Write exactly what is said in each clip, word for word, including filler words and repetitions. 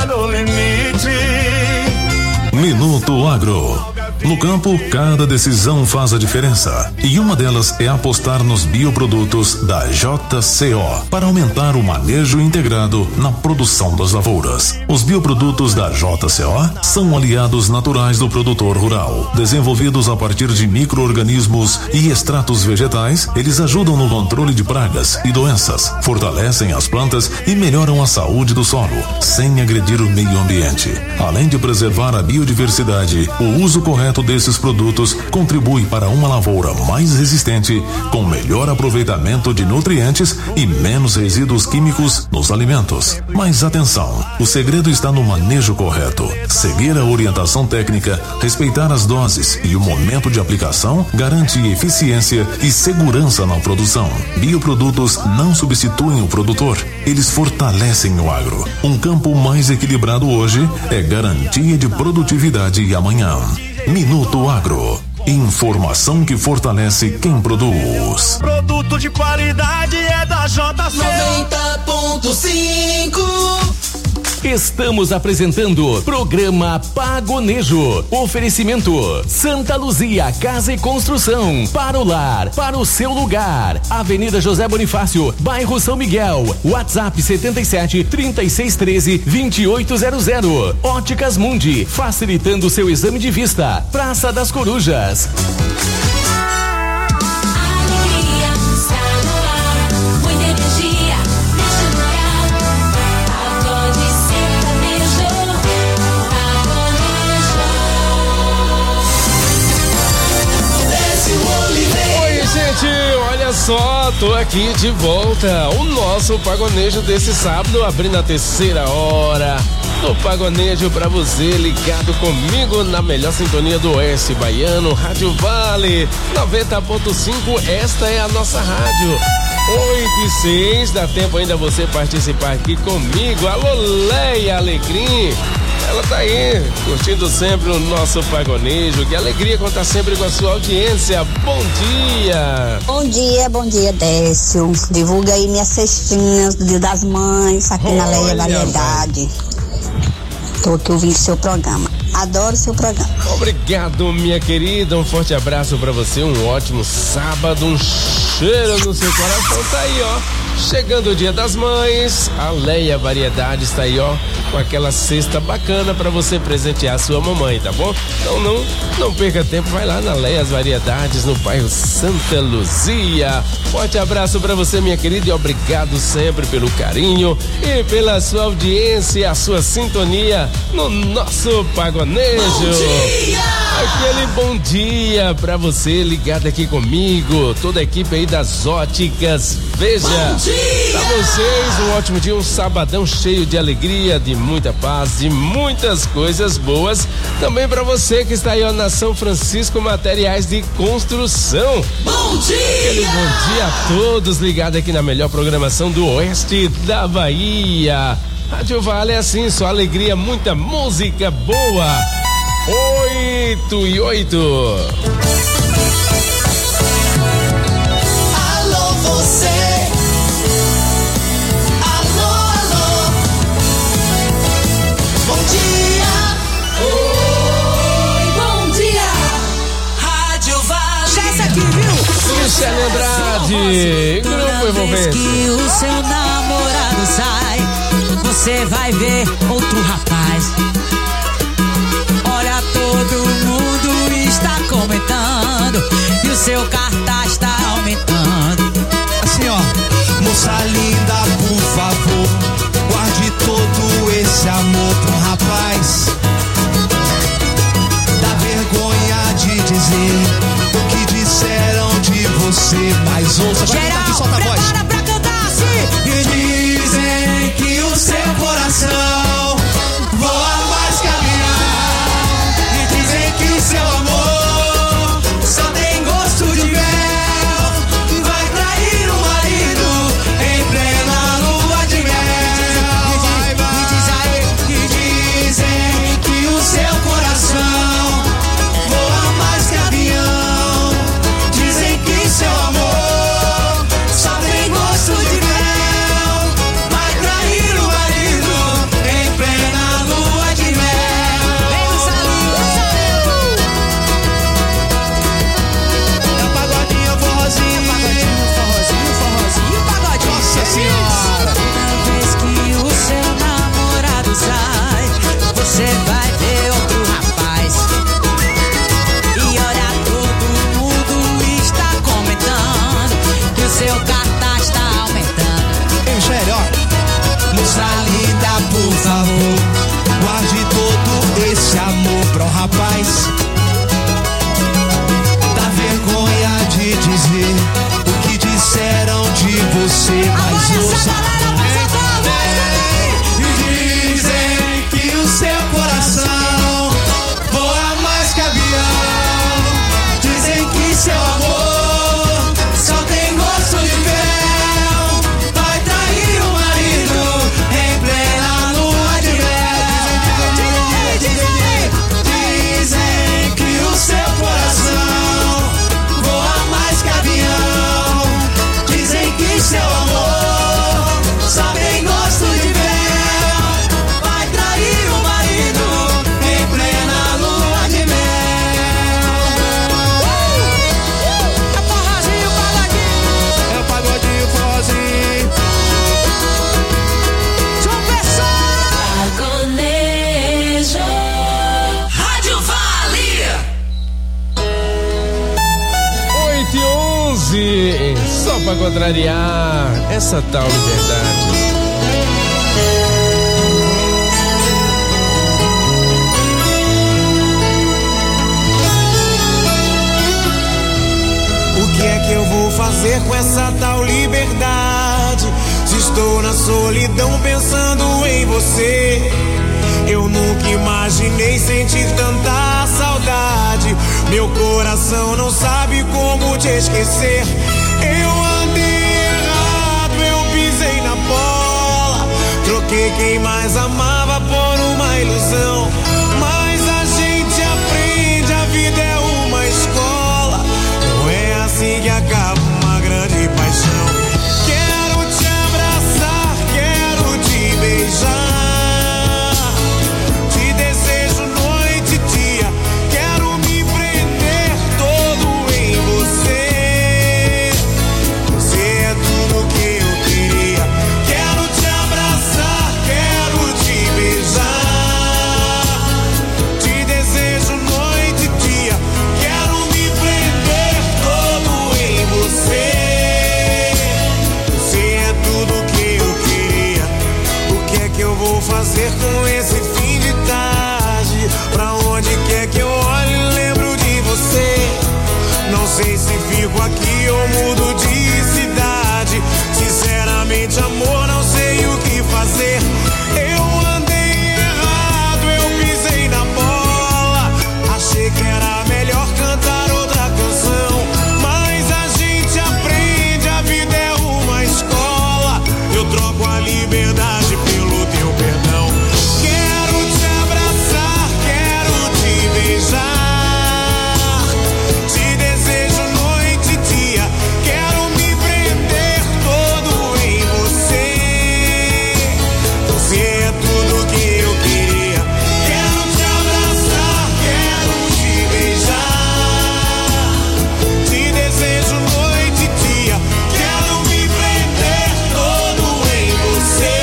no limite. Minuto Agro. No campo, cada decisão faz a diferença. E uma delas é apostar nos bioprodutos da J C O para aumentar o manejo integrado na produção das lavouras. Os bioprodutos da J C O são aliados naturais do produtor rural. Desenvolvidos a partir de micro-organismos e extratos vegetais, eles ajudam no controle de pragas e doenças, fortalecem as plantas e melhoram a saúde do solo, sem agredir o meio ambiente. Além de preservar a biodiversidade, o uso correto desses produtos contribui para uma lavoura mais resistente, com melhor aproveitamento de nutrientes e menos resíduos químicos nos alimentos. Mas atenção, o segredo está no manejo correto. Seguir a orientação técnica, respeitar as doses e o momento de aplicação garante eficiência e segurança na produção. Bioprodutos não substituem o produtor, eles fortalecem o agro. Um campo mais equilibrado hoje é garantia de produtividade amanhã. Minuto Agro. Informação que fortalece quem produz. Produto de qualidade é da J C O. noventa ponto cinco. Estamos apresentando programa Pagonejo. Oferecimento Santa Luzia Casa e Construção. Para o lar, para o seu lugar. Avenida José Bonifácio, bairro São Miguel. WhatsApp setenta e sete, trinta e seis, treze, vinte e oito zero zero. Óticas Mundi, facilitando seu exame de vista. Praça das Corujas. Olha só, tô aqui de volta. O nosso pagonejo desse sábado, abrindo a terceira hora do pagonejo pra você, ligado comigo na melhor sintonia do Oeste Baiano, Rádio Vale noventa ponto cinco. Esta é a nossa rádio. oito e seis, dá tempo ainda você participar aqui comigo. Alô, Leia Alegrim. Ela tá aí, curtindo sempre o nosso pagonejo. Que alegria contar sempre com a sua audiência. Bom dia! Bom dia, bom dia, Décio. Divulga aí minhas cestinhas do Dia das Mães, aqui Olha, na Leia Variedade. Tô aqui ouvindo seu programa. Adoro seu programa. Obrigado, minha querida. Um forte abraço pra você. Um ótimo sábado. Um cheiro no seu coração. Tá aí, ó. Chegando o Dia das Mães, a Leia Variedade está aí, ó, com aquela cesta bacana para você presentear a sua mamãe, tá bom? Então não, não perca tempo, vai lá na Leia Variedades, no bairro Santa Luzia. Forte abraço para você, minha querida, e obrigado sempre pelo carinho e pela sua audiência, a sua sintonia no nosso pagonejo. Bom dia! Aquele bom dia para você ligado aqui comigo, toda a equipe aí das Óticas Veja. Para vocês, um ótimo dia, um sabadão cheio de alegria, de muita paz, de muitas coisas boas. Também para você que está aí ó, na São Francisco Materiais de Construção. Bom dia! Aquele bom dia a todos ligados aqui na melhor programação do Oeste da Bahia. Rádio Vale é assim, só alegria, muita música boa. Oito e oito. Alô, você. Alô, alô. Bom dia. Oi, bom dia. Rádio Vale. Já essa aqui, viu? Michele Andrade, Grupo Envolvente. Que o seu namorado sai, você vai ver outro rapaz. Olha, todo mundo está comentando e o seu cartaz está aumentando. Assim, ó, moça linda, por favor, guarde todo esse amor pra um rapaz. Dá vergonha de dizer o que disseram de você, mas ouça, vai cantar aqui, solta a voz. Prepara pra cantar assim. E dizem que o seu coração voa pra contrariar essa tal liberdade. O que é que eu vou fazer com essa tal liberdade? Se estou na solidão pensando em você. Eu nunca imaginei sentir tanta saudade. Meu coração não sabe como te esquecer. Eu andei errado, eu pisei na bola. Troquei quem mais amava por uma ilusão. Mas a gente aprende, a vida é uma escola. Não é assim que acaba uma grande paixão. Quero te abraçar, quero te beijar. Fazer com esse fim de tarde? Pra onde quer que eu olhe, lembro de você. Não sei se fico aqui ou mudo de cidade. Sinceramente, amor, não sei o que fazer. Eu andei errado, eu pisei na bola. Achei que era melhor cantar outra canção. Mas a gente aprende, a vida é uma escola. Eu troco a liberdade pelo teu perdão. Quero te abraçar, quero te beijar. Te desejo noite e dia. Quero me prender todo em você. Você é tudo que eu queria. Quero te abraçar, quero te beijar. Te desejo noite e dia. Quero me prender todo em você.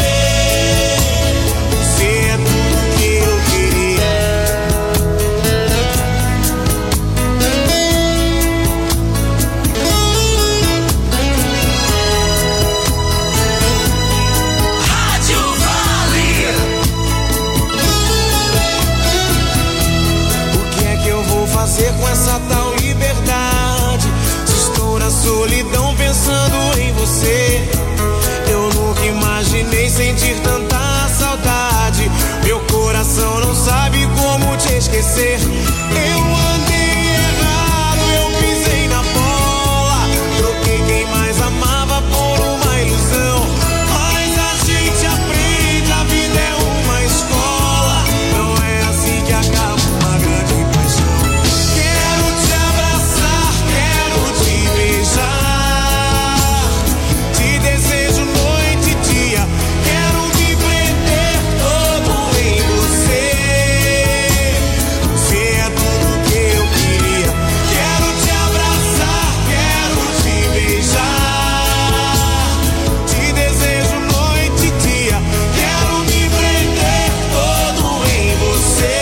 Com essa tal liberdade, se estou na solidão pensando em você. Eu nunca imaginei sentir tanta saudade. Meu coração não sabe como te esquecer. Eu andei errado, eu pisei na bola. Troquei quem mais amava por uma ilusão. Mas a gente aprende, a vida é uma escola. Não é assim que acaba uma grande paixão. Te desejo noite e dia. Quero me prender todo em você. Você é tudo que eu queria. Quero te abraçar, quero te beijar. Te desejo noite e dia. Quero me prender todo em você.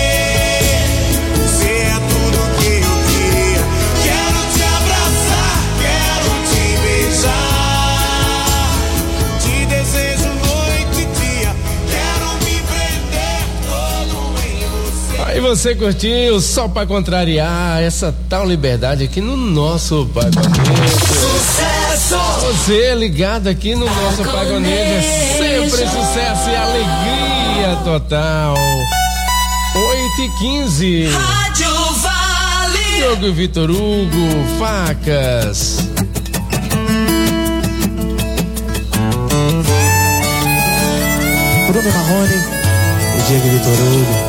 Você é tudo que eu queria. Quero te abraçar, quero te beijar. Te desejo noite e dia. Quero me prender todo em você. Aí você curtiu só pra contrariar essa tal liberdade aqui no nosso Pagonejo. Sucesso! Você ligado aqui no nosso Pagonejo é sempre sucesso e alegria total. oito e quinze. Rádio Vale. Diogo e Vitor Hugo, Facas. Bruno Marrone e Diego Vitor Hugo.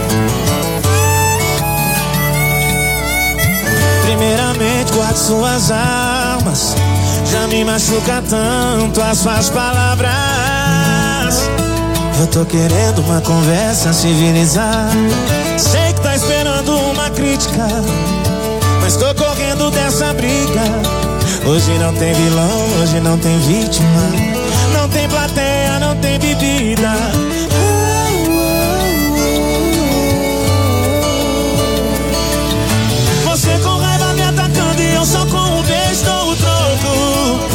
Primeiramente, guarde suas armas. Já me machuca tanto as suas palavras. Eu tô querendo uma conversa civilizada. Sei que tá esperando uma crítica, mas tô correndo dessa briga. Hoje não tem vilão, hoje não tem vítima. Não tem plateia, não tem bebida. Você com raiva me atacando e eu só com um beijo dou o troco.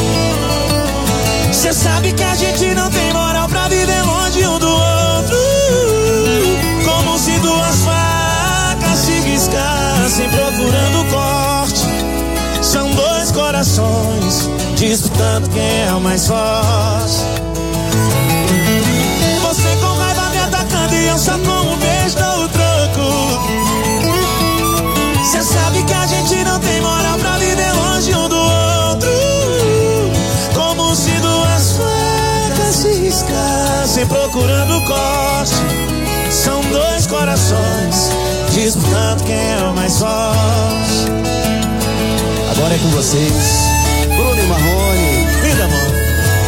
corações disputando quem é o mais forte. Você com raiva me atacando e eu só com um beijo dou o troco. Cê sabe que a gente não tem moral pra viver longe um do outro. Como se duas facas se riscassem procurando corte. São dois corações disputando quem é o mais forte. Agora é com vocês, Bruno e Marrone. Vida, amor.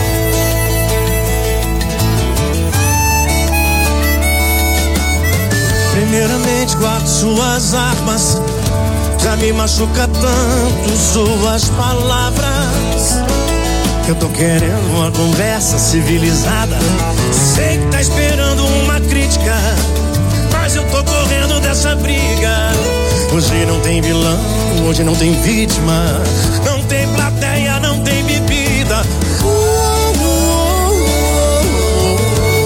Primeiramente guardo suas armas. Já me machuca tanto suas palavras. Eu tô querendo uma conversa civilizada. Sei que tá esperando uma crítica, mas eu tô correndo dessa briga. Hoje não tem vilão, hoje não tem vítima. Não tem plateia, não tem bebida. uh, uh, uh, uh.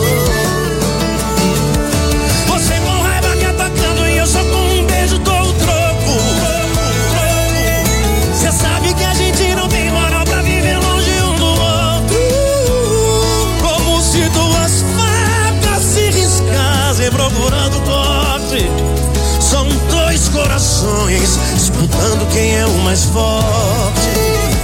Você com raiva me atacando e eu só com um beijo dou o troco. Cê sabe que a gente não tem moral pra viver longe um do outro. Como se duas facas se riscassem procurando corte. São dois corações disputando quem é o mais forte.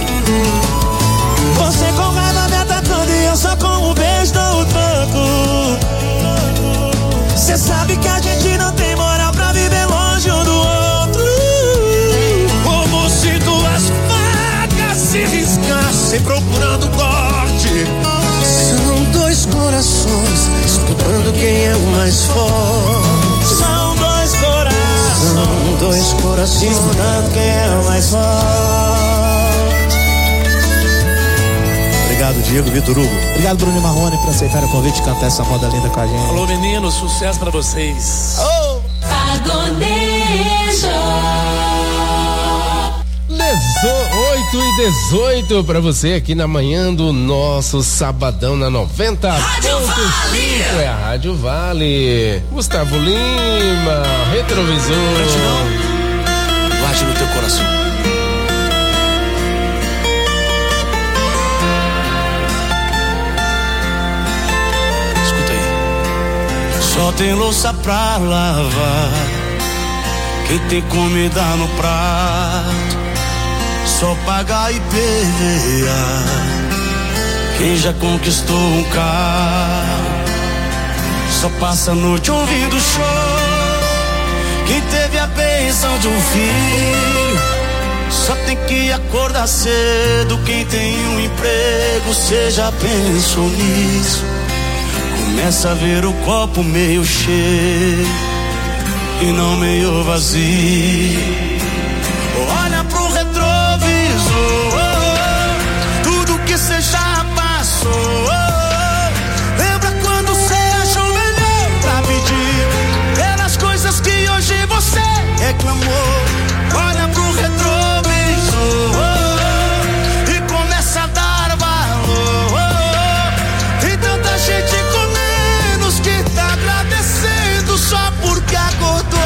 Você com raiva me atacando e eu só com um beijo dou o troco. Cê sabe que a gente não tem moral pra viver longe um do outro. Como se duas facas se riscassem procurando corte. São dois corações disputando quem é o mais forte. São dois corações. São dois corações disputando quem é o mais forte. Obrigado, Diego, Vitor Hugo. Obrigado, Bruno e Marrone, por aceitar o convite de cantar essa moda linda com a gente. Alô, meninos, sucesso pra vocês. Oh! Pagonejo. oito e dezoito pra você aqui na manhã do nosso sabadão na noventa Rádio Vale. É a Rádio Vale. Gustavo Lima, Retrovisor. Gratidão. Guarde no teu coração. Escuta aí. Só tem louça pra lavar, quem tem comida no prato. Só pagar I P V A quem já conquistou um carro. Só passa a noite ouvindo show quem teve a bênção de um filho. Só tem que acordar cedo quem tem um emprego. Cê já pensou nisso? Começa a ver o copo meio cheio e não meio vazio. Olha pro retrovisor, tudo que cê já passou. Lembra quando cê achou melhor pra pedir pelas coisas que hoje você reclamou. Olha pro retrovisor e começa a dar valor. Tem tanta gente com menos que tá agradecendo só porque acordou.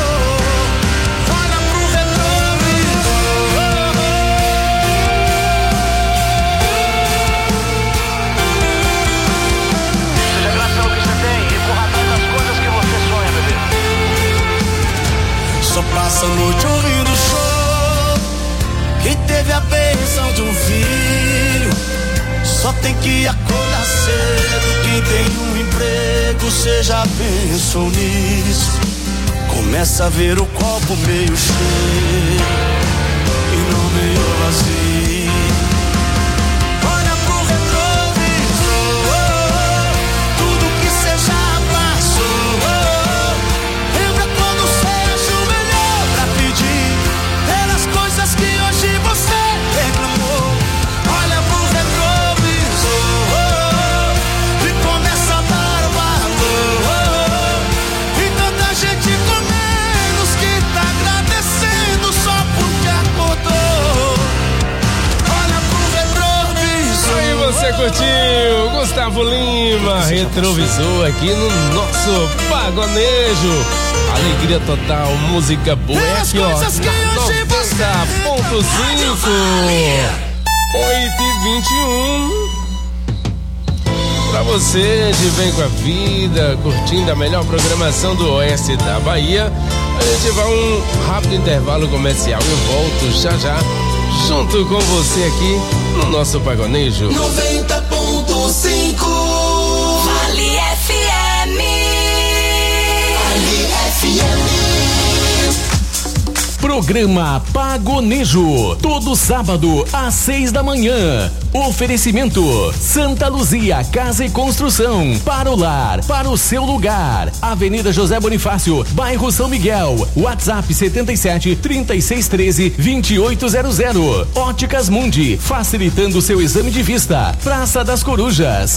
Só passa a noite ouvindo show quem teve a bênção de um filho. Só tem que acordar cedo quem tem um emprego. Cê já pensou nisso? Começa a ver o copo meio cheio e não meio vazio. Olha pro retrovisor, tudo que cê já passou. Lembra quando cê achou melhor pra pedir pelas coisas que hoje você reclamou. Olha pro retrovisor e começa a dar valor. E tanta gente com menos que tá agradecendo só porque acordou. Olha pro retrovisor. Aí você curtiu Gustavo Lima, Retrovisor aqui no nosso Pagonejo. Alegria total, música boa. É aqui, ó, noventa ponto cinco. oito e vinte e um. Pra você de Vem com a Vida, curtindo a melhor programação do Oeste da Bahia, a gente vai um rápido intervalo comercial e eu volto já já, junto com você aqui no nosso Pagonejo. noventa ponto cinco Vale F M. Vale F M. Programa Pagonejo, todo sábado às seis da manhã. Oferecimento Santa Luzia Casa e Construção, para o lar, para o seu lugar. Avenida José Bonifácio, bairro São Miguel. WhatsApp setenta e sete, trinta e seis, treze, vinte e oito zero zero. Óticas Mundi, facilitando seu exame de vista. Praça das Corujas.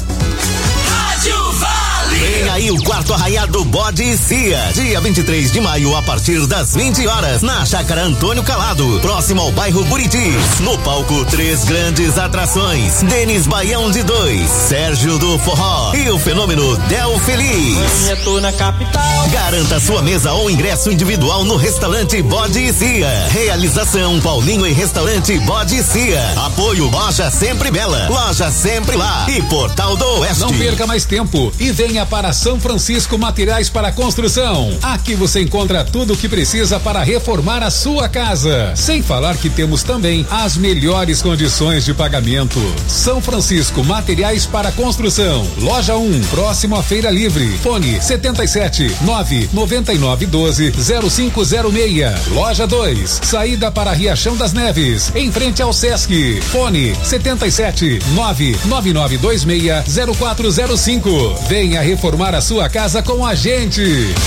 Rádio Vale. Vem aí o quarto arraiado Bode e Cia, dia vinte e três de maio, a partir das vinte horas, na Chácara Antônio Calado, próximo ao bairro Buritis. No palco, três grandes atrações: Denis Baião de dois, Sérgio do Forró e o fenômeno Del Feliz. Eu tô na capital. Garanta sua mesa ou ingresso individual no restaurante Bode e Cia. Realização Paulinho e Restaurante Bode e Cia. Apoio Loja Sempre Bela, Loja Sempre Lá e Portal do Oeste. Não perca mais tempo e venha para São Francisco Materiais para Construção. Aqui você encontra tudo o que precisa para reformar a sua casa. Sem falar que temos também as melhores condições de pagamento. São Francisco Materiais para Construção. Loja um, próximo à Feira Livre. Fone setenta e sete, nove noventa e nove, doze, zero cinco zero seis. Loja dois, saída para Riachão das Neves, em frente ao Sesc. Fone setenta e sete, nove nove nove dois seis, zero quatro zero cinco. Venha reformar a sua casa com a gente.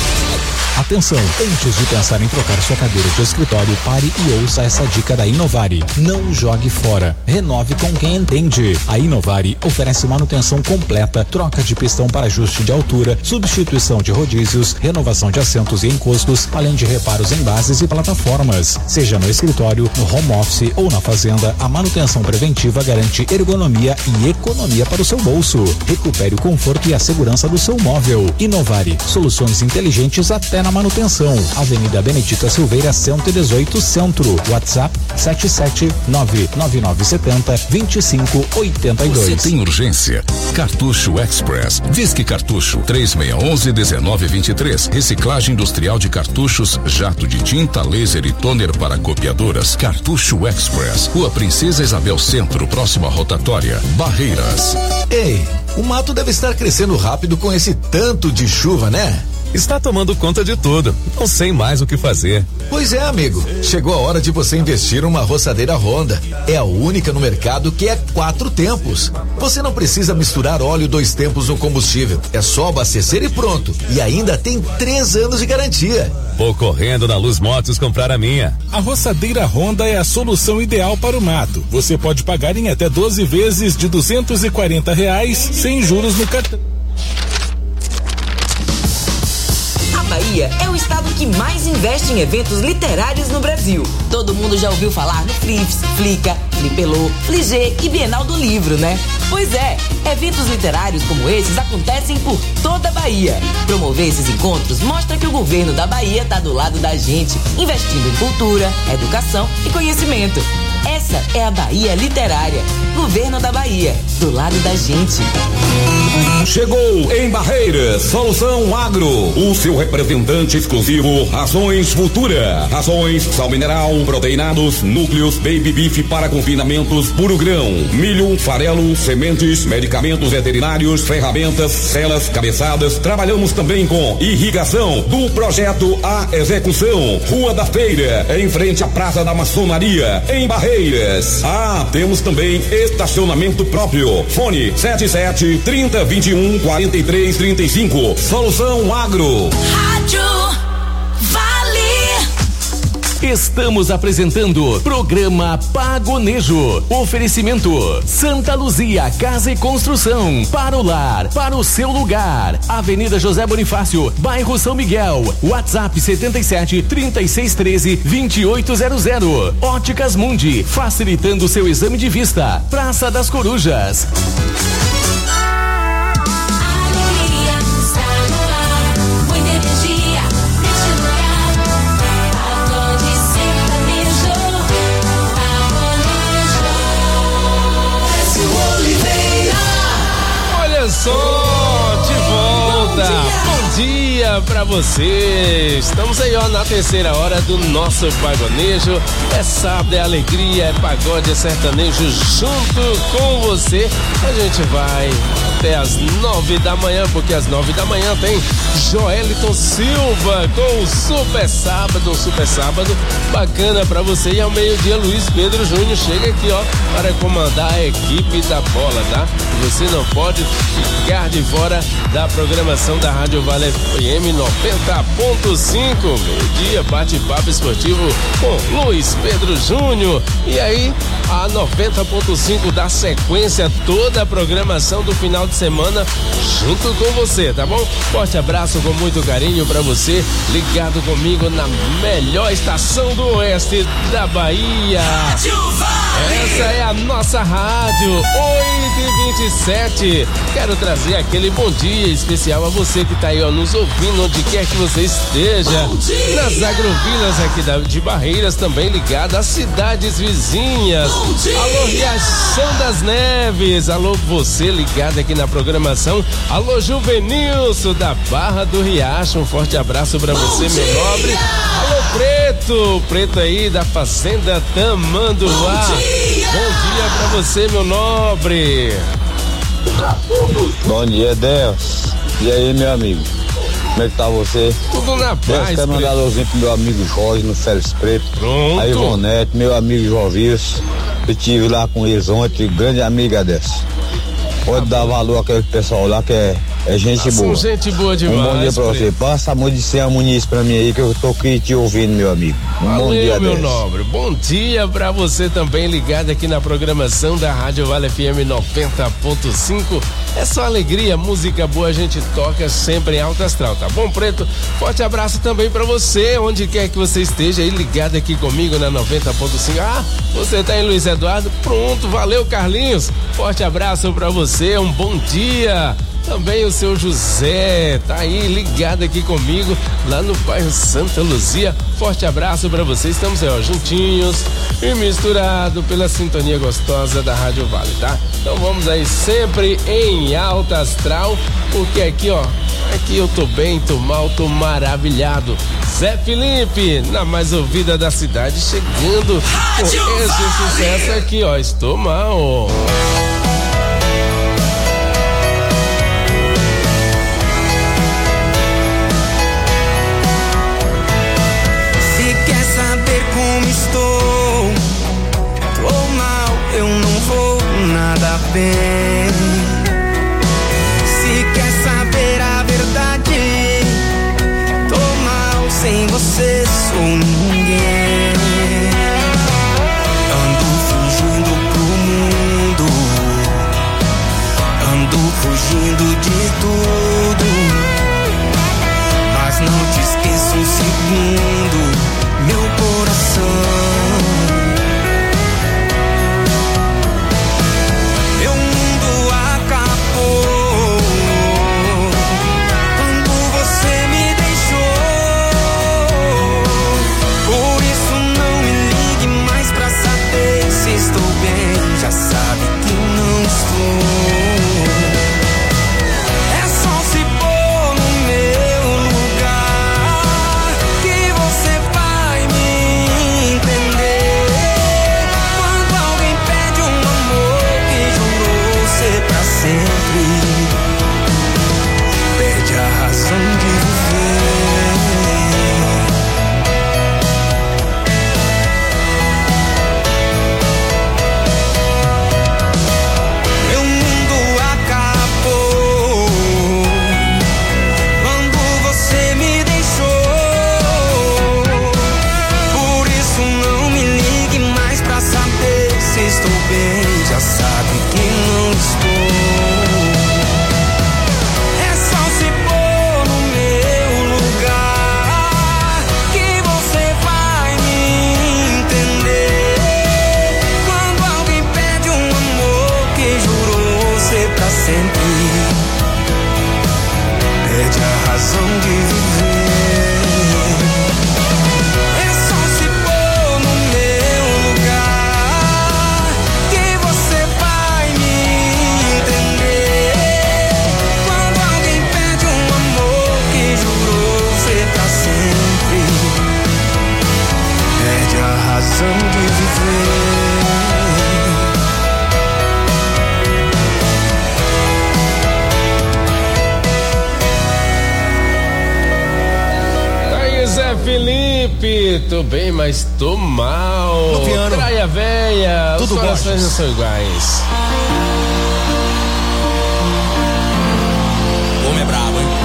Atenção, antes de pensar em trocar sua cadeira de escritório, pare e ouça essa dica da Inovari. Não jogue fora, renove com quem entende. A Inovari oferece manutenção completa, troca de pistão para ajuste de altura, substituição de rodízios, renovação de assentos e encostos, além de reparos em bases e plataformas. Seja no escritório, no home office ou na fazenda, a manutenção preventiva garante ergonomia e economia para o seu bolso. Recupere o conforto e a segurança do seu móvel. Inovari, soluções inteligentes até na manutenção. Avenida Benedita Silveira, cento e dezoito, Centro. WhatsApp sete sete nove nove nove sete zero, dois cinco oito dois. Você tem urgência? Cartucho Express. Disque Cartucho três seis um um, um nove dois três. Reciclagem industrial de cartuchos, jato de tinta, laser e toner para copiadoras. Cartucho Express. Rua Princesa Isabel Centro, próximo à rotatória. Barreiras. Ei, o mato deve estar crescendo rápido com esse tanto de chuva, né? Está tomando conta de tudo. Não sei mais o que fazer. Pois é, amigo. Chegou a hora de você investir numa roçadeira Honda. É a única no mercado que é quatro tempos. Você não precisa misturar óleo dois tempos no combustível. É só abastecer e pronto. E ainda tem três anos de garantia. Vou correndo na Luz Motos comprar a minha. A roçadeira Honda é a solução ideal para o mato. Você pode pagar em até doze vezes de duzentos e quarenta reais sem juros no cartão. Bahia é o estado que mais investe em eventos literários no Brasil. Todo mundo já ouviu falar no Flips, Flica, Flipelô, Fligê e Bienal do Livro, né? Pois é, eventos literários como esses acontecem por toda a Bahia. Promover esses encontros mostra que o governo da Bahia está do lado da gente, investindo em cultura, educação e conhecimento. Essa é a Bahia Literária. Governo da Bahia, do lado da gente. Chegou em Barreiras, Solução Agro, o seu representante exclusivo Rações Futura. Rações, sal mineral, proteinados, núcleos, baby beef para confinamentos, puro grão, milho, farelo, sementes, medicamentos veterinários, ferramentas, celas, cabeçadas. Trabalhamos também com irrigação, do projeto à execução. Rua da Feira, em frente à Praça da Maçonaria, em Barreiras. Ah, temos também estacionamento próprio. Fone sete sete, trinta, vinte e um, quarenta e três, trinta e cinco. Solução Agro. Rádio Vale. Estamos apresentando programa Pagonejo. Oferecimento Santa Luzia Casa e Construção, para o lar, para o seu lugar. Avenida José Bonifácio, bairro São Miguel. WhatsApp setenta e sete, trinta e seis, treze, vinte e oito zero zero. Óticas Mundi, facilitando seu exame de vista. Praça das Corujas. Muita energia, neste dia pra você. Estamos aí, ó, na terceira hora do nosso pagonejo. É sábado, é alegria, é pagode, é sertanejo junto com você. A gente vai até as nove da manhã, porque às nove da manhã tem Joeliton Silva com o Super Sábado, um Super Sábado bacana pra você. E ao meio-dia, Luiz Pedro Júnior chega aqui, ó, para comandar a equipe da bola, tá? Você não pode ficar de fora da programação da Rádio Vale F M noventa ponto cinco. Meio-dia, bate-papo esportivo com Luiz Pedro Júnior. E aí, a noventa ponto cinco dá sequência toda a programação do final de semana junto com você, tá bom? Forte abraço com muito carinho pra você, ligado comigo na melhor estação do oeste da Bahia. Essa é a nossa rádio, oito e vinte e sete. Quero trazer aquele bom dia especial a você que tá aí, ó, nos ouvindo onde quer que você esteja. Nas agrovilas aqui da, de Barreiras, também ligada às cidades vizinhas. Alô, Riachão das Neves. Alô, você ligado aqui na programação. Alô, Juvenilson da Barra do Riacho. Um forte abraço pra você, meu nobre. Alô, Preto. Preto aí da Fazenda Tamanduá. Bom dia pra você, meu nobre. Bom dia, Deus. E aí, meu amigo? Como é que tá você? Tudo na paz. Deus, quero mandar alôzinho pro meu amigo Jorge no Félix Preto. Pronto. A Ivonete, meu amigo João Wilson. Eu estive lá com eles ontem, grande amiga dessa. Pode dar valor àquele pessoal lá que é, é gente Nossa, boa. gente boa demais. Um bom dia pra Preto. você. Passa a mão de Céu Muniz pra mim aí que eu tô aqui te ouvindo, meu amigo. Um Valeu, bom dia, meu Deus. nobre. Bom dia pra você também ligado aqui na programação da Rádio Vale F M noventa ponto cinco. É só alegria, música boa, a gente toca sempre em alto astral, tá bom, Preto? Forte abraço também pra você, onde quer que você esteja aí ligado aqui comigo na noventa ponto cinco. Ah, você tá em Luiz Eduardo? Pronto, valeu, Carlinhos. Forte abraço pra você, um bom dia. Também o seu José tá aí ligado aqui comigo lá no bairro Santa Luzia. Forte abraço pra vocês. Estamos aí, ó, juntinhos e misturado pela sintonia gostosa da Rádio Vale, tá? Então vamos aí sempre em alta astral, porque aqui, ó, aqui eu tô bem, tô mal, tô maravilhado. Zé Felipe, na mais ouvida da cidade, chegando com esse sucesso aqui, ó. Estou mal. Estou, tô mal, eu não vou nada bem. Se quer saber a verdade, tô mal, sem você sou ninguém. Ando fugindo pro mundo, ando fugindo de tudo, mas não te esqueço um segundo, meu coração. Meu mundo acabou quando você me deixou. Por isso emoção de viver. Aí, Zé Felipe, tô bem, mas tô mal. No piano. Praia Véia, Tudo os corações não são iguais. O homem é brabo, hein?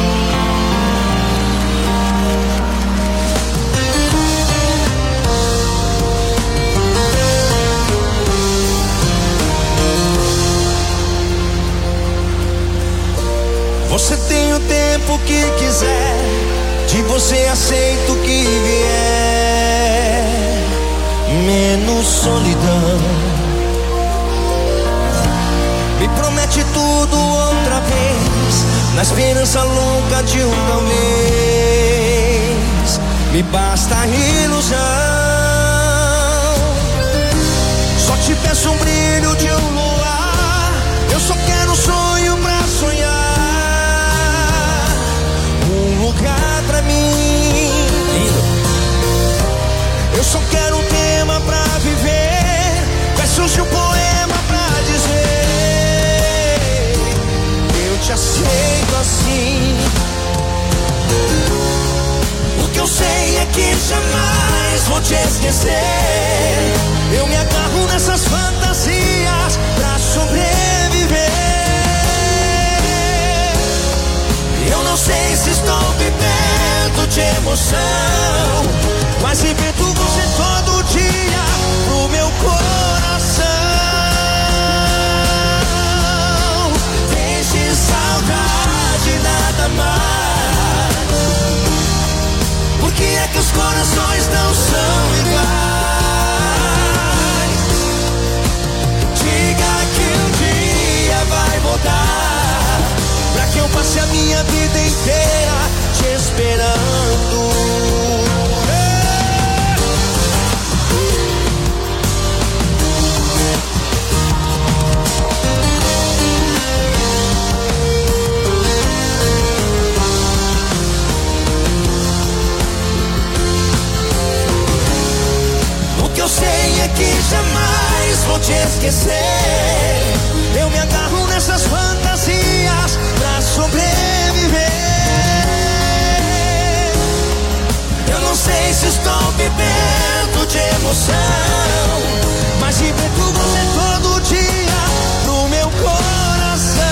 Você tem o tempo que quiser, de você aceito o que vier, menos solidão. Me promete tudo outra vez, na esperança louca de um talvez. Me basta a ilusão. Só te peço um brilho de um luar. Eu só quero um sonho pra sonhar. Um lugar pra mim. Eu só quero um tema pra viver, versos de um poema pra dizer: eu te aceito assim. O que eu sei é que jamais vou te esquecer. Eu me agarro nessas fantasias pra sobreviver. Eu não sei se estou vivendo de emoção, mas invento você todo dia pro meu coração. Deixe saudade, nada mais. Por que é que os corações não são iguais? Diga que um dia vai voltar, pra que eu passe a minha vida inteira te esperando. O que eu sei é que jamais vou te esquecer. Eu me agarro nessas fantasias pra sobreviver. Eu não sei se estou vivendo de emoção, mas invento você todo dia pro meu coração.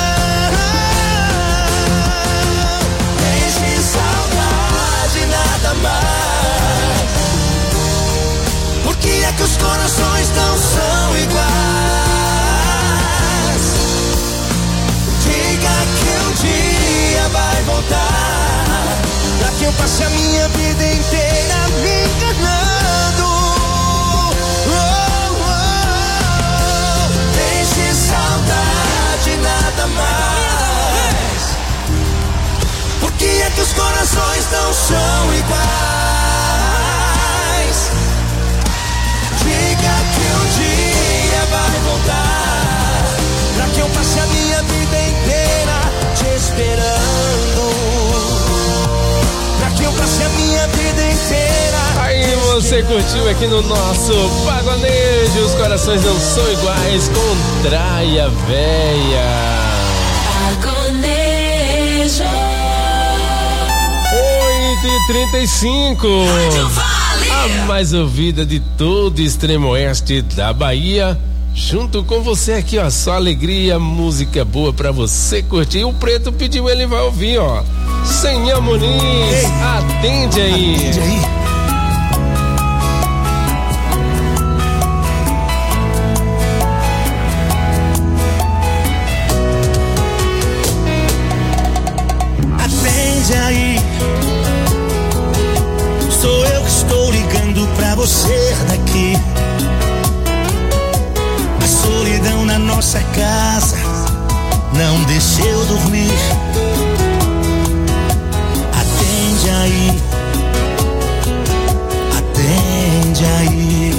Deixe saudade, nada mais. Por que é que os corações não são iguais? Diga que um dia vai voltar, pra que eu passe a minha vida inteira me enganando. Oh, oh, oh. Deixe saudade, nada mais. Por que é que os corações não são iguais? Diga que um dia vai voltar, pra que eu passe a minha vida inteira te esperando. Pra que eu passe a minha vida inteira. Aí você curtiu aqui no nosso Pagonejo, os corações não são iguais, com Praia Véia. Pagonejo. oito e trinta e cinco. A mais ouvida de todo o extremo oeste da Bahia. Junto com você aqui, ó, só alegria, música boa pra você curtir. O Preto pediu, ele vai ouvir, ó. Senhor Muniz, atende aí. Atende aí. Atende aí. Sou eu que estou ligando pra você daqui. A solidão na nossa casa não deixa eu dormir. Atende aí. Atende aí.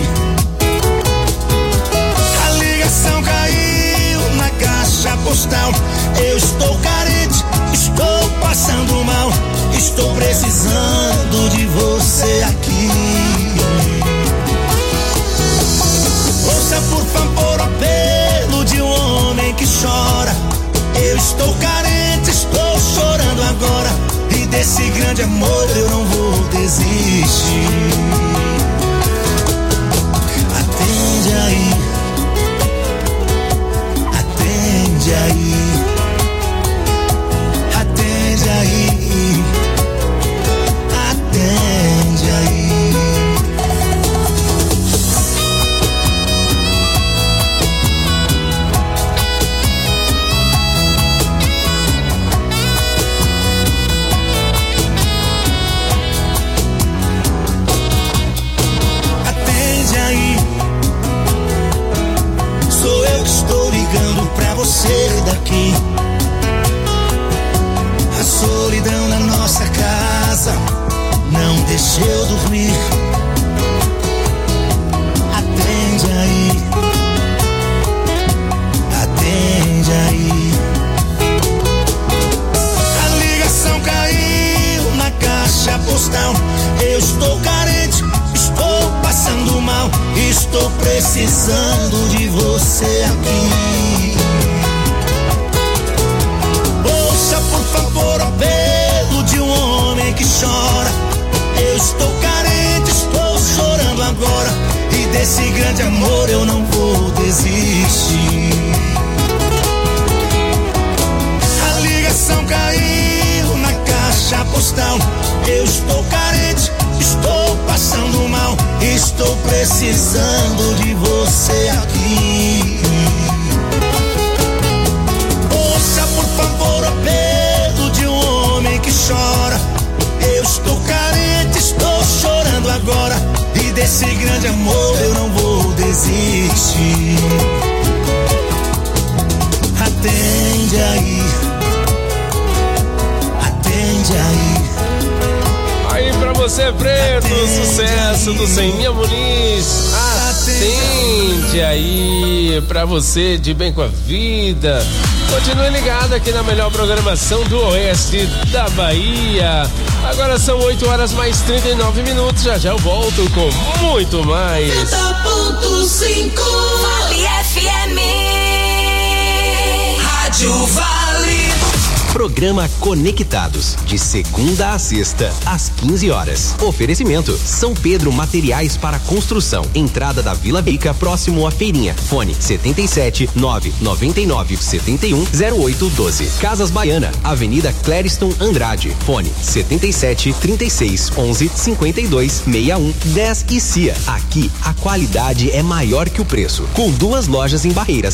A ligação caiu na caixa postal. Eu estou carente, estou passando mal. Estou precisando de você aqui. grande amor eu não vou desistir. Atende aí, atende aí, atende aí, atende aí. Sou eu que estou ligando pra você daqui. A solidão na nossa casa não deixa eu dormir. Atende aí, atende aí. A ligação caiu na caixa postal. Eu estou carente, estou passando mal, estou precisando de você aqui. Ouça por favor o apelo de um homem que chora. Eu estou carente, estou chorando agora, e desse grande amor eu não vou desistir. A ligação caiu na caixa postal. Eu estou carente, estou passando mal, estou precisando de você aqui. Ouça por favor o apelo de um homem que chora. Eu estou carente, estou chorando agora, e desse grande amor eu não vou desistir. Atende aí, atende aí. Aí pra você, Preto, atende sucesso aí do Seninha Muniz. Atende aí pra você de bem com a vida. Continue ligado aqui na melhor programação do oeste da Bahia. Agora são oito horas mais trinta e nove minutos. Já já eu volto com muito mais. noventa ponto cinco Vale F M. Rádio Vale. Programa Conectados, de segunda a sexta, às quinze horas. Oferecimento: São Pedro Materiais para Construção. Entrada da Vila Rica, próximo à feirinha. Fone setenta e sete, nove noventa e nove, setenta e um, zero oito doze. Casas Baiana, Avenida Clériston Andrade. Fone setenta e sete, trinta e seis, onze, cinquenta e dois, sessenta e um, dez e C I A. Aqui, a qualidade é maior que o preço. Com duas lojas em Barreiras.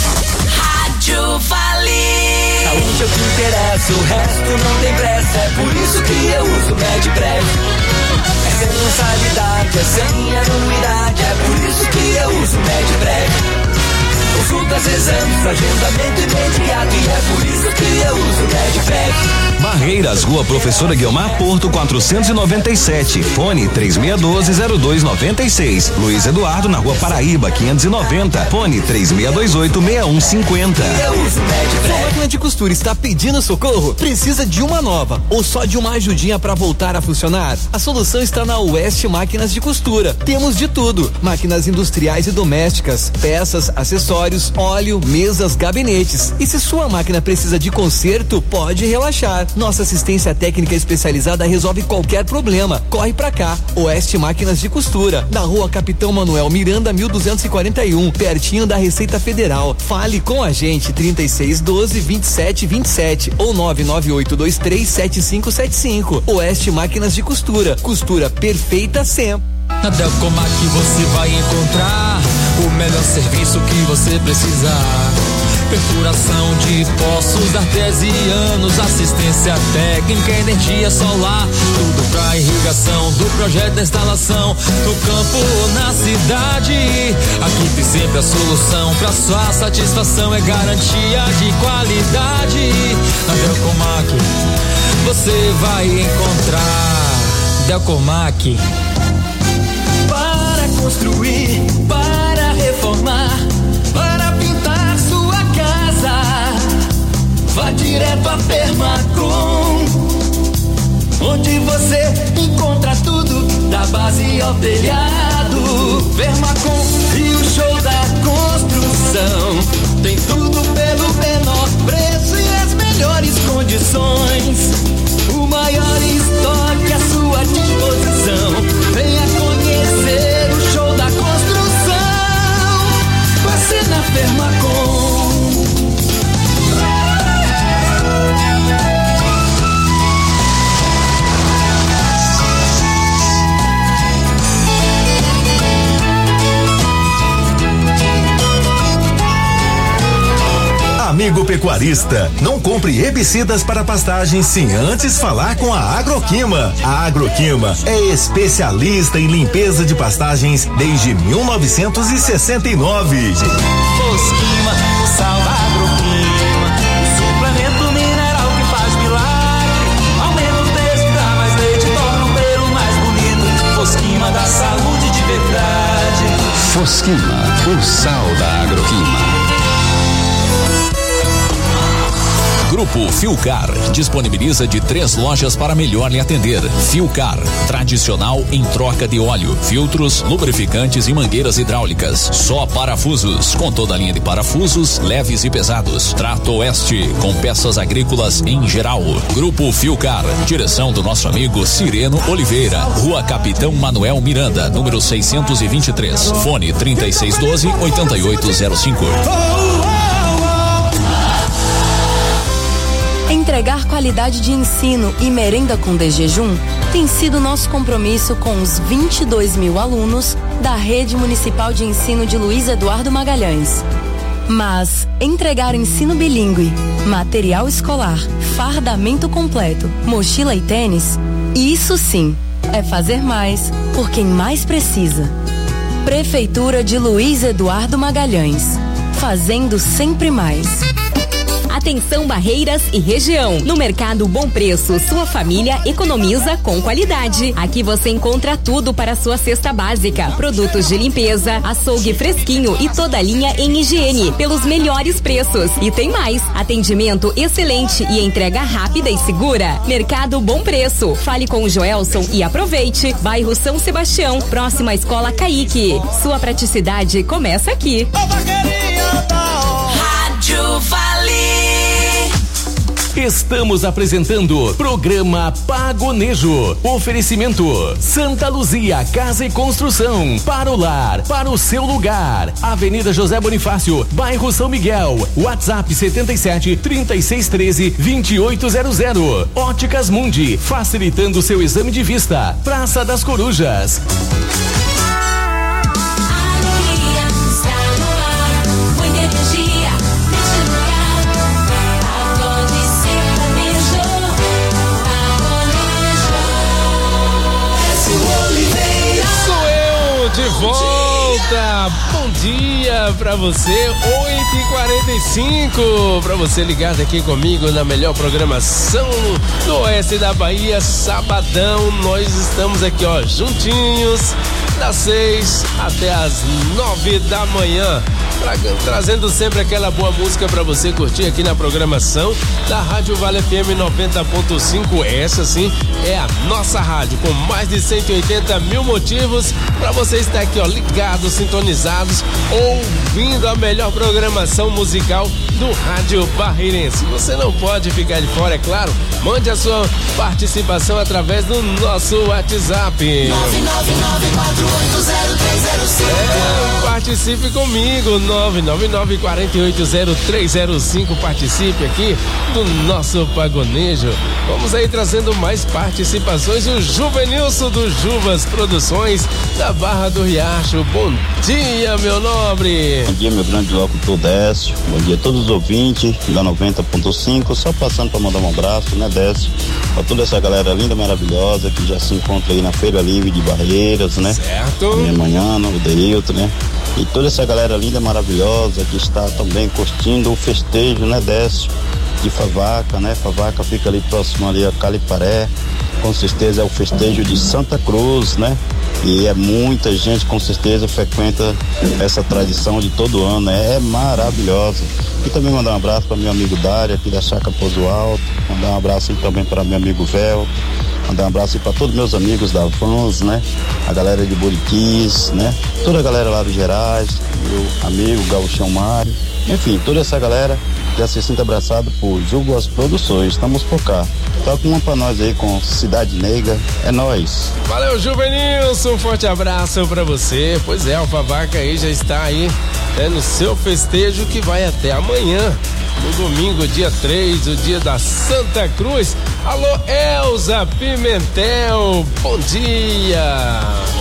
Rádio Vale. Saúde é o que interessa, o resto não tem pressa. É por isso que eu uso Medprev. É sem mensalidade, é sem anuidade. É por isso que eu uso Medprev. Consultas, exames, agendamento imediato. E é por isso que eu uso Medprev. Barreiras, Rua Professora Guiomar Porto quatrocentos e noventa e sete. Fone três seis um dois, zero dois nove seis. Luiz Eduardo na Rua Paraíba quinhentos e noventa. Fone três seis dois oito, seis um cinco zero. Sua máquina de costura está pedindo socorro? Precisa de uma nova ou só de uma ajudinha para voltar a funcionar? A solução está na Oeste Máquinas de Costura. Temos de tudo: máquinas industriais e domésticas, peças, acessórios, óleo, mesas, gabinetes. E se sua máquina precisa de conserto, pode relaxar. Nossa assistência técnica especializada resolve qualquer problema. Corre pra cá. Oeste Máquinas de Costura, na Rua Capitão Manuel Miranda, mil duzentos e quarenta e um, pertinho da Receita Federal. Fale com a gente, trinta e seis, doze, vinte e sete, vinte e sete ou nove nove oito dois três, sete cinco sete cinco. Oeste Máquinas de Costura, costura perfeita sempre. Na Delcomac você vai encontrar o melhor serviço que você precisar. Perfuração de poços artesianos, assistência técnica, energia solar, tudo pra irrigação do projeto da instalação, no campo ou na cidade. Aqui tem sempre a solução, pra sua satisfação é garantia de qualidade. Na Delcomac você vai encontrar Delcomac. Para construir, para reformar, para pintar sua casa, vá direto a Permacom, onde você encontra tudo, da base ao telhado. Permacom e o show da construção, tem tudo pelo menor preço e as melhores condições. O maior estoque amigo pecuarista, não compre herbicidas para pastagens sem antes falar com a Agroquima. A Agroquima é especialista em limpeza de pastagens desde mil novecentos e sessenta e nove. Fosquima, sal da Agroquima, suplemento mineral que faz milagre, aumenta o peso, dá mais leite, torna o pelo mais bonito. Fosquima da saúde de verdade. Fosquima, o sal da Agroquima. Grupo Filcar disponibiliza de três lojas para melhor lhe atender. Filcar, tradicional em troca de óleo, filtros, lubrificantes e mangueiras hidráulicas. Só parafusos, com toda a linha de parafusos, leves e pesados. Trato Oeste, com peças agrícolas em geral. Grupo Filcar, direção do nosso amigo Cireno Oliveira. Rua Capitão Manuel Miranda, número seiscentos e vinte e três. Fone trinta e seis doze, oitenta e oito zero cinco. Entregar qualidade de ensino e merenda com desjejum tem sido nosso compromisso com os vinte e dois mil alunos da Rede Municipal de Ensino de Luiz Eduardo Magalhães. Mas entregar ensino bilíngue, material escolar, fardamento completo, mochila e tênis, isso sim é fazer mais por quem mais precisa. Prefeitura de Luiz Eduardo Magalhães, fazendo sempre mais. Atenção Barreiras e região. No Mercado Bom Preço, sua família economiza com qualidade. Aqui você encontra tudo para sua cesta básica, produtos de limpeza, açougue fresquinho e toda a linha em higiene pelos melhores preços. E tem mais, atendimento excelente e entrega rápida e segura. Mercado Bom Preço. Fale com o Joelson e aproveite. Bairro São Sebastião, próxima à Escola Caique. Sua praticidade começa aqui. Rádio Vale. Estamos apresentando programa Pagonejo. Oferecimento Santa Luzia Casa e Construção. Para o lar, para o seu lugar. Avenida José Bonifácio, bairro São Miguel. WhatsApp setenta e sete, trinta e seis, treze, vinte e oito zero zero. Óticas Mundi, facilitando seu exame de vista. Praça das Corujas. De volta, bom dia pra você, oito e quarenta e cinco, pra você ligado aqui comigo na melhor programação do oeste da Bahia, sabadão, nós estamos aqui ó, juntinhos, das seis até as nove da manhã, tra trazendo sempre aquela boa música pra você curtir aqui na programação da Rádio Vale F M noventa ponto cinco, essa sim é a nossa rádio, com mais de cento e oitenta mil motivos pra você estar aqui ó, ligados, sintonizados, ouvindo a melhor programação musical do Rádio Barreirense. Você não pode ficar de fora, é claro, mande a sua participação através do nosso WhatsApp. nove nove nove, quatro oito zero, três zero cinco. É, participe comigo, nove nove nove, quatro oito zero, três zero cinco, participe aqui do nosso Pagonejo. Vamos aí trazendo mais participações, o Juvenilson do Juvas Produções da Barra do Riacho. Bom dia, meu nobre. Bom dia, meu grande locutor Décio. Bom dia a todos os ouvintes da noventa ponto cinco. Só passando para mandar um abraço, né, Décio? Para toda essa galera linda, maravilhosa que já se encontra aí na Feira Livre de Barreiras, né? Certo. Minha manhã, o Deilton, né? E toda essa galera linda, maravilhosa que está também curtindo o festejo, né, Décio? De Favaca, né? Favaca fica ali próximo ali a Caliparé. Com certeza é o festejo de Santa Cruz, né? E é muita gente, com certeza, frequenta essa tradição de todo ano, né? É maravilhosa. E também mandar um abraço para meu amigo Dário, aqui da Chácara Pouso Alto. Mandar um abraço também para meu amigo Vel. Mandar um abraço para todos meus amigos da Vans, né? A galera de Buritis, né? Toda a galera lá do Gerais, meu amigo Gauchão Mário. Enfim, toda essa galera já se sinta abraçado por Juvas Produções. Estamos por cá. Toca uma pra nós aí com Cidade Negra. É nóis. Valeu, Juvenilson. Um forte abraço pra você. Pois é, o Favaca aí já está aí é, no seu festejo que vai até amanhã. No domingo, dia três, o dia da Santa Cruz. Alô, Elza Pimentel. Bom dia.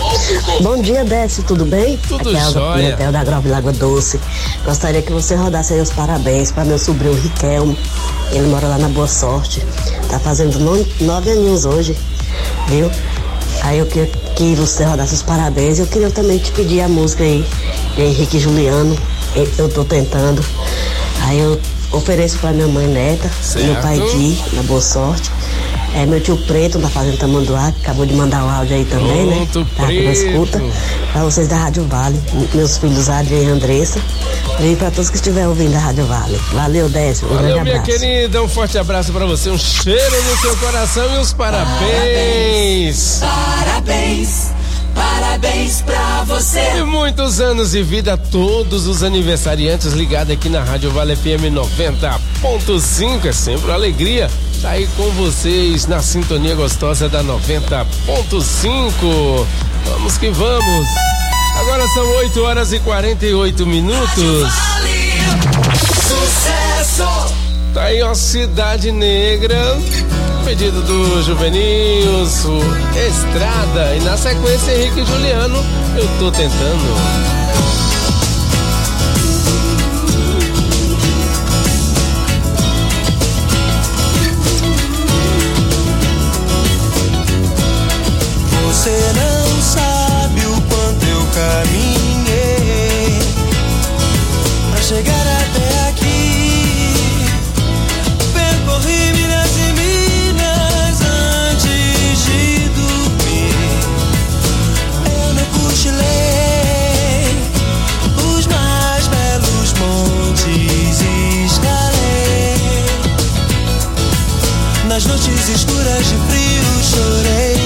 Bom dia, Décio, tudo bem? Tudo Aqui é jóia. Alda da Grove Lagoa Doce. Gostaria que você rodasse aí os parabéns para meu sobrinho Riquelme. Ele mora lá na Boa Sorte. Tá fazendo no, nove aninhos hoje, viu? Aí eu queria que você rodasse os parabéns. Eu queria também te pedir a música aí de Henrique e Juliano. Eu tô tentando. Aí eu ofereço pra minha mãe Neta, Certo. meu pai Di, na Boa Sorte. É meu tio Preto, da Fazenda Tamanduá, que acabou de mandar o áudio aí também, Pronto, né? Tá, Preto. na escuta. Pra vocês da Rádio Vale, meus filhos Adrian e Andressa. E pra todos que estiverem ouvindo a Rádio Vale. Valeu, Décio. Um Valeu, grande minha abraço. querida. Um forte abraço pra você. Um cheiro no seu coração e os parabéns. Parabéns, parabéns pra você. E muitos anos de vida a todos os aniversariantes ligados aqui na Rádio Vale F M noventa ponto cinco. É sempre uma alegria estar aí com vocês na sintonia gostosa da noventa ponto cinco. Vamos que vamos. Agora são oito horas e quarenta e oito minutos. Sucesso! Tá aí, ó, Cidade Negra. Pedido do Juvenilson, Estrada. E na sequência, Henrique e Juliano. Eu tô tentando. Você não sabe o quanto eu caminhei pra chegar até aqui. Percorri milhas e milhas antes de dormir. Eu não cochilei os mais belos montes escalei. Nas noites escuras de frio chorei.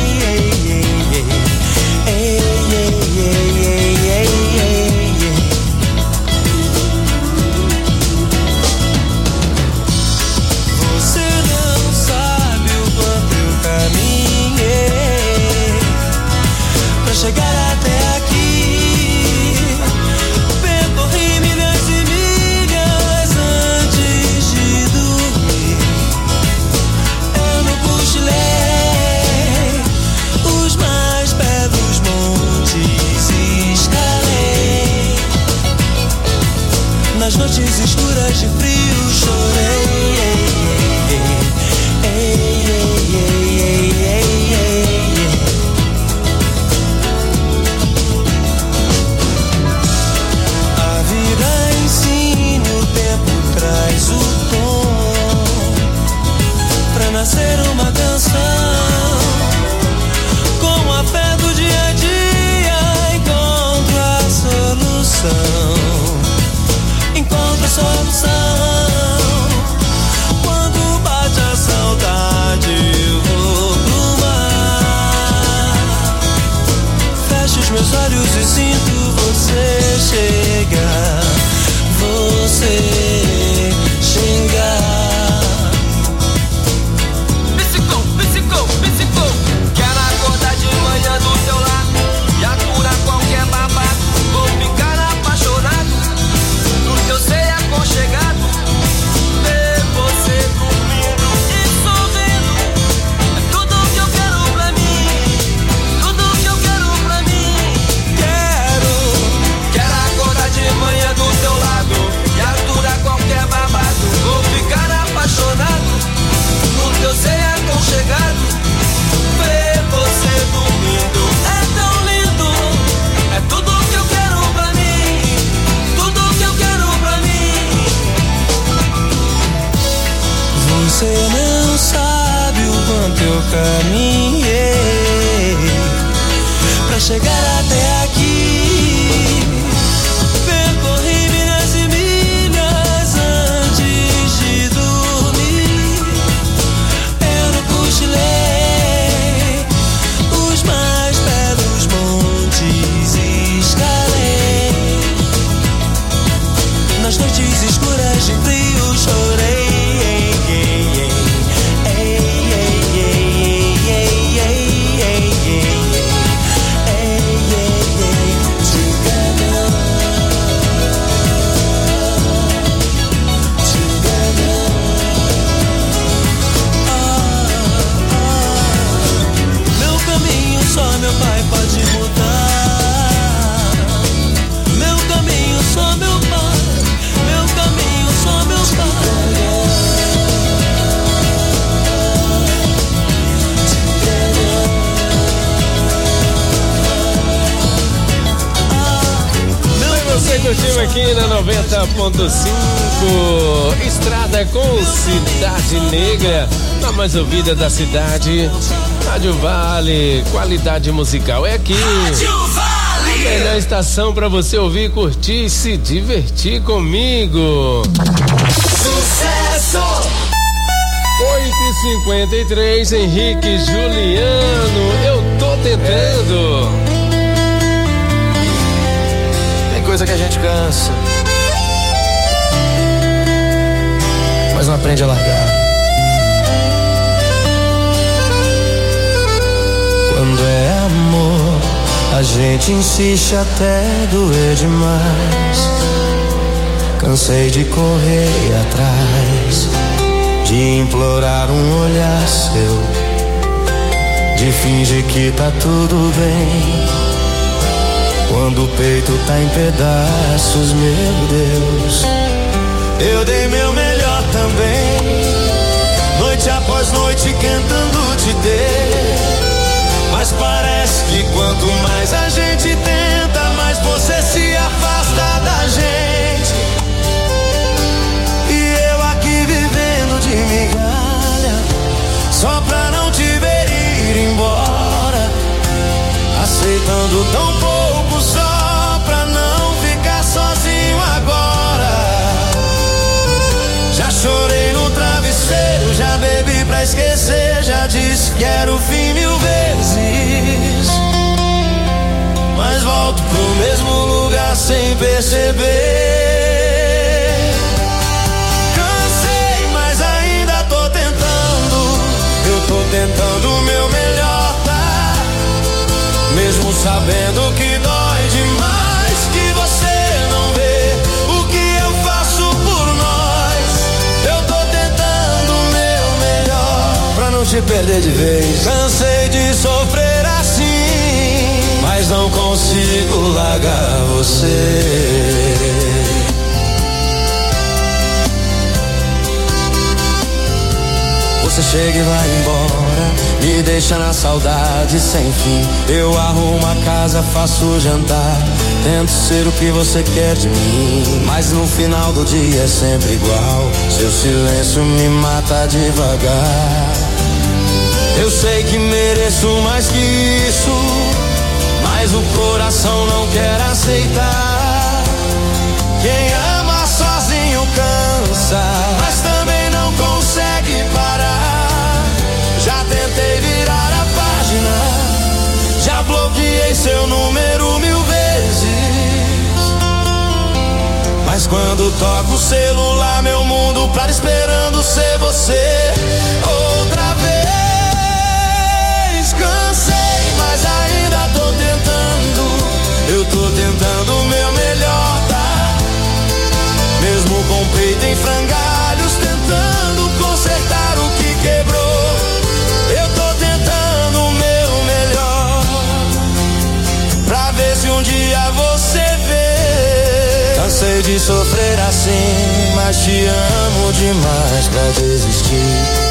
Chegar até aqui, percorri milhas e milhas antes de dormir. Eu não cochilei os mais belos montes escalei. Nas noites escuras de frio chorei. Traz o tom pra nascer uma canção. Com a fé do dia a dia encontro a solução. Encontro a solução. Quando bate a saudade eu vou pro mar. Fecho os meus olhos e sinto você chegar. Você xingar. Psicou, psicou, psicou. Quero acordar de manhã do teu lado e aturar qualquer babado. Vou ficar apaixonado no teu ser aconchegado. Ver você dormindo e sorrindo é tudo que eu quero pra mim. Tudo que eu quero pra mim. Quero, quero acordar de manhã do teu lado e aturar qualquer babado. Vou ficar apaixonado no teu ser aconchegado. Ver você dormindo é tão lindo. É tudo que eu quero pra mim. Tudo que eu quero pra mim. Você não sabe o quanto eu caminhei pra chegar até aqui. Percorri milhas e milhas antes de dormir. Eu não cochilei os mais belos montes escalei. Nas noites escuras de frio chorei. Meu caminho só meu pai pode mudar. Curtimos aqui na noventa ponto cinco, Estrada com Cidade Negra, a mais ouvida da cidade. Rádio Vale, qualidade musical é aqui. Rádio Vale, a melhor estação pra você ouvir, curtir e se divertir comigo. Sucesso! oito e cinquenta e três, Henrique Juliano, eu tô tentando. Tem coisa que a gente cansa, mas não aprende a largar. Quando é amor, a gente insiste até doer demais. Cansei de correr atrás, de implorar um olhar seu, de fingir que tá tudo bem, quando o peito tá em pedaços, meu Deus. Eu dei meu melhor também, noite após noite tentando te ter, mas parece que quanto mais a gente tenta, mais você se afasta da gente. E eu aqui vivendo de migalha, só pra não te ver ir embora, aceitando tão pouco só pra não ficar sozinho agora. Já chorei no travesseiro, já bebi pra esquecer, já disse que era o fim mil vezes, mas volto pro mesmo lugar sem perceber. Cansei, mas ainda tô tentando, eu tô tentando o meu melhor, tá? Mesmo sabendo que dói demais, que você não vê o que eu faço por nós. Eu tô tentando o meu melhor pra não te perder de vez. Cansei de sofrer assim, mas não consigo largar você. Você chega e vai embora, me deixa na saudade sem fim. Eu arrumo a casa, faço jantar, tento ser o que você quer de mim, mas no final do dia é sempre igual. Seu silêncio me mata devagar. Eu sei que mereço mais que isso, mas o coração não quer aceitar. Quem ama sozinho cansa, mas também não consegue parar. Já tentei virar a página, já bloqueei seu número mil vezes, mas quando toco o celular, meu mundo para esperando ser você outra vez. Cansei, mas ainda tô tentando, eu tô tentando o meu melhor, tá? Mesmo com o peito em frangalhos, tentando consertar o que quebrou. Eu tô tentando o meu melhor, pra ver se um dia você vê. Cansei de sofrer assim, mas te amo demais pra desistir.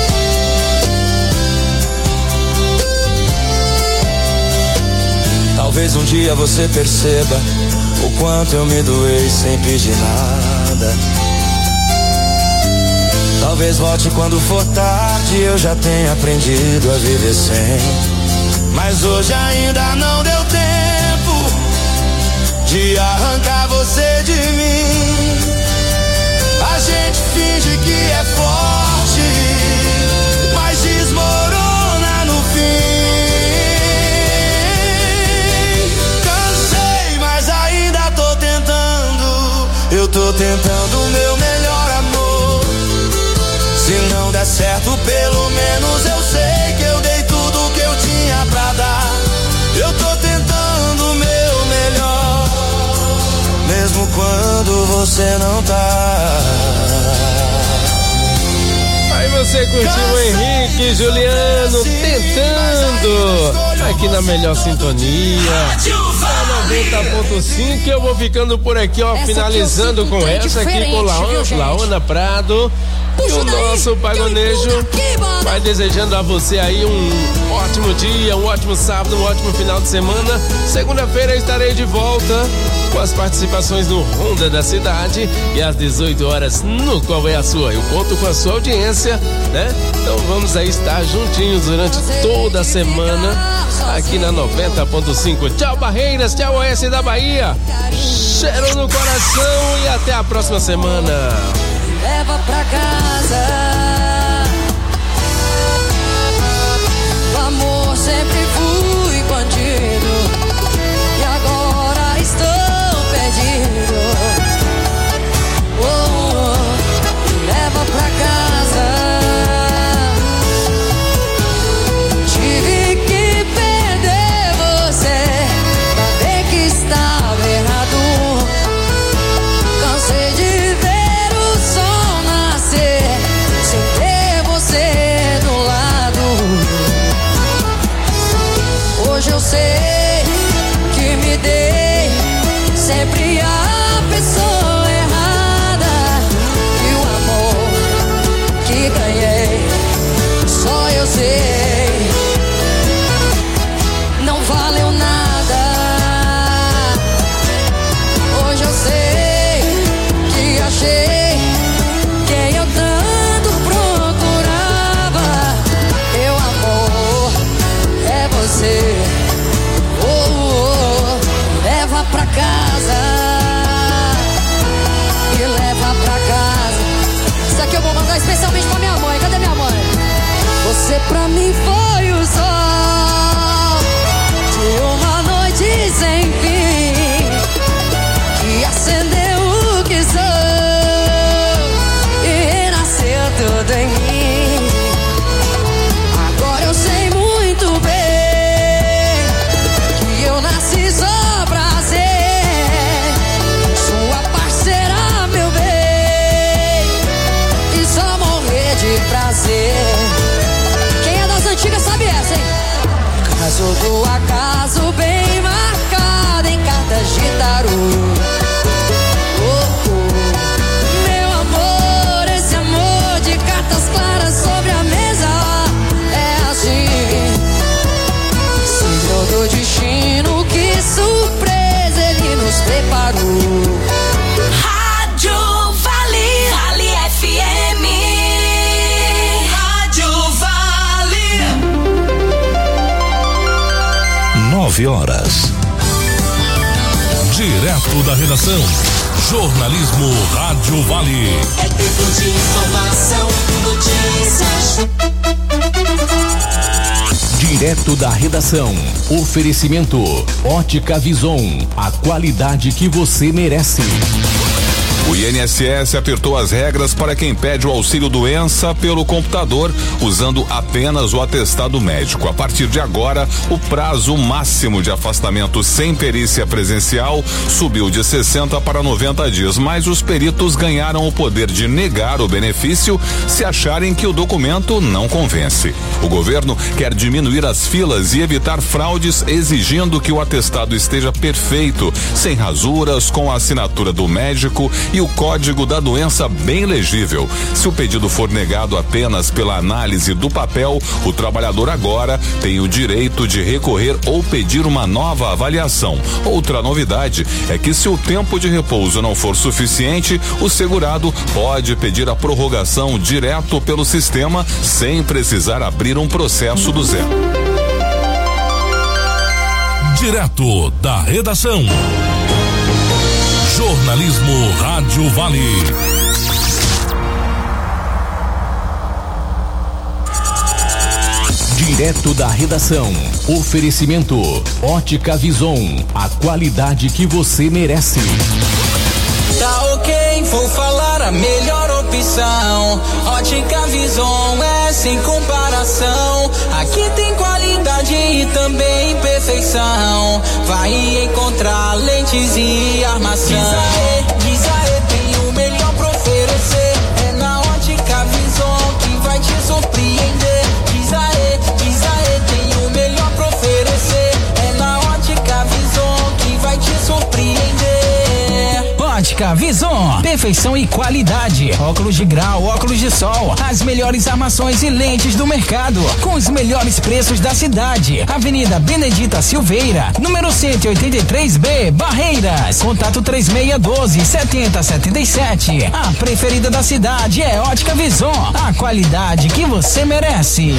Talvez um dia você perceba o quanto eu me doei sem pedir nada. Talvez volte quando for tarde, eu já tenha aprendido a viver sem. Mas hoje ainda não deu tempo de arrancar você de mim. A gente finge que é forte, mas desmorona no fim. Eu tô tentando o meu melhor, amor. Se não der certo, pelo menos eu sei que eu dei tudo que eu tinha pra dar. Eu tô tentando o meu melhor, mesmo quando você não tá. Aí você curtiu o Henrique Juliano tentando, aqui na melhor sintonia, noventa ponto cinco. Eu vou ficando por aqui, ó, essa finalizando aqui com essa aqui com Laona, Laona Prado. E o nosso pagonejo vai desejando a você aí um ótimo dia, um ótimo sábado, um ótimo final de semana. Segunda-feira estarei de volta com as participações no Ronda da Cidade e às dezoito horas no Qual é a Sua? Eu conto com a sua audiência, né? Então vamos aí estar juntinhos durante toda a semana aqui na noventa ponto cinco. Tchau, Barreiras, tchau, Oeste da Bahia. Cheiro no coração e até a próxima semana. Leva pra casa. O amor sempre fui bandido e agora estou perdido. Oh, oh, leva pra casa. Tive que perder você pra ver que estava errado. Cansei de ver o sol nascer sem ter você do lado. Hoje eu sei que me dei sempre a pessoa errada e o amor que ganhei só eu sei não valeu nada. Hoje eu sei que achei quem eu tanto procurava. Meu amor é você. Oh, oh, oh. Leva pra casa e leva pra casa. Isso aqui eu vou mandar especialmente pra minha mãe. Cadê minha mãe? Você pra mim foi o sol de uma noite sem fim que acendeu o que sou e renasceu tudo em mim. Agora eu sei muito bem que eu nasci só pra ser sua parceira, meu bem, e só morrer de prazer. Quem é das antigas sabe essa, hein? Caso do acaso bem marcado em cartas de tarô. Oh, oh. Meu amor, esse amor de cartas claras sobre a mesa é assim. Signo do destino, que surpresa ele nos preparou. Rádio Vale, Vale F M. Rádio Vale. Nove horas. Direto da redação. Jornalismo Rádio Vale. É tempo de informação, notícias. Direto da redação. Oferecimento Ótica Vison, a qualidade que você merece. O I N S S apertou as regras para quem pede o auxílio doença pelo computador, usando apenas o atestado médico. A partir de agora, o prazo máximo de afastamento sem perícia presencial subiu de sessenta para noventa dias, mas os peritos ganharam o poder de negar o benefício se acharem que o documento não convence. O governo quer diminuir as filas e evitar fraudes, exigindo que o atestado esteja perfeito, sem rasuras, com a assinatura do médico e o código da doença bem legível. Se o pedido for negado apenas pela análise do papel, o trabalhador agora tem o direito de recorrer ou pedir uma nova avaliação. Outra novidade é que, se o tempo de repouso não for suficiente, o segurado pode pedir a prorrogação direto pelo sistema, sem precisar abrir um processo do zero. Direto da redação. Jornalismo Rádio Vale. Direto da redação. Oferecimento Ótica Vison, a qualidade que você merece. Tá ok, vou falar a melhor opção. Ótica Vison é sem comparação. Aqui tem qualidade e também perfeição. Vai encontrar lentes e armação. Diz aê, diz aê, tem o melhor pra oferecer. É na Ótica Vison que vai te surpreender. Diz aê, diz aê, tem o melhor pra oferecer. É na Ótica Vison que vai te surpreender. Ótica Vison, perfeição e qualidade. Óculos de grau, óculos de sol, as melhores armações e lentes do mercado, com os melhores preços da cidade. Avenida Benedita Silveira, número cento e oitenta e três B, Barreiras. Contato três seis um dois, sete zero sete sete. A preferida da cidade é Ótica Vison, a qualidade que você merece.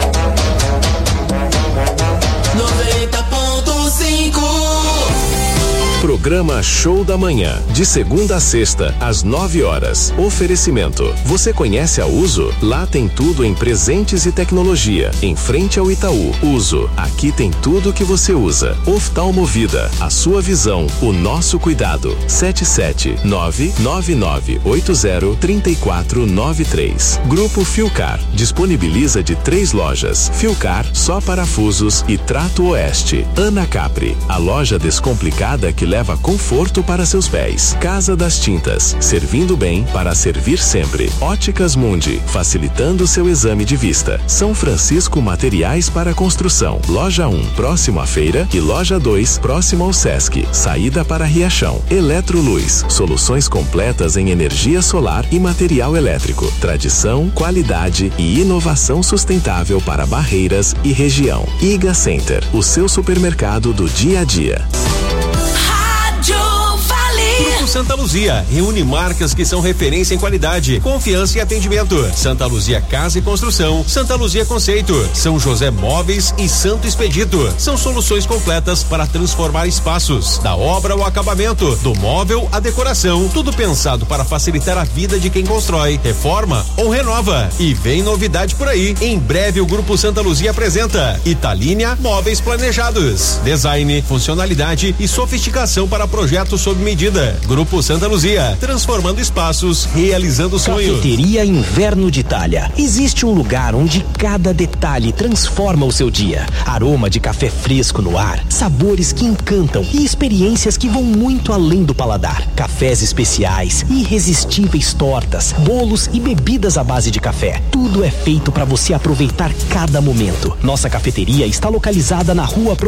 noventa ponto cinco. Programa Show da Manhã, de segunda a sexta, às nove horas. Oferecimento. Você conhece a Uso? Lá tem tudo em presentes e tecnologia. Em frente ao Itaú. Uso. Aqui tem tudo que você usa. Oftalmovida. A sua visão. O nosso cuidado. sete sete nove nove nove oito zero três quatro nove três. Grupo Filcar. Disponibiliza de três lojas. Filcar, só parafusos e Trato Oeste. Ana Capri. A loja descomplicada que leva conforto para seus pés. Casa das Tintas, servindo bem para servir sempre. Óticas Mundi, facilitando seu exame de vista. São Francisco Materiais para Construção. Loja um, próximo à feira, e Loja dois, próximo ao Sesc. Saída para Riachão. Eletroluz, soluções completas em energia solar e material elétrico. Tradição, qualidade e inovação sustentável para Barreiras e região. Iga Center, o seu supermercado do dia a dia. Grupo Santa Luzia reúne marcas que são referência em qualidade, confiança e atendimento. Santa Luzia Casa e Construção, Santa Luzia Conceito, São José Móveis e Santo Expedito. São soluções completas para transformar espaços, da obra ao acabamento, do móvel à decoração, tudo pensado para facilitar a vida de quem constrói, reforma ou renova. E vem novidade por aí. Em breve o Grupo Santa Luzia apresenta Italínia Móveis Planejados. Design, funcionalidade e sofisticação para projetos sob medida. Grupo Santa Luzia, transformando espaços, realizando sonhos. Cafeteria Inverno de Itália. Existe um lugar onde cada detalhe transforma o seu dia. Aroma de café fresco no ar, sabores que encantam e experiências que vão muito além do paladar. Cafés especiais, irresistíveis tortas, bolos e bebidas à base de café. Tudo é feito para você aproveitar cada momento. Nossa cafeteria está localizada na rua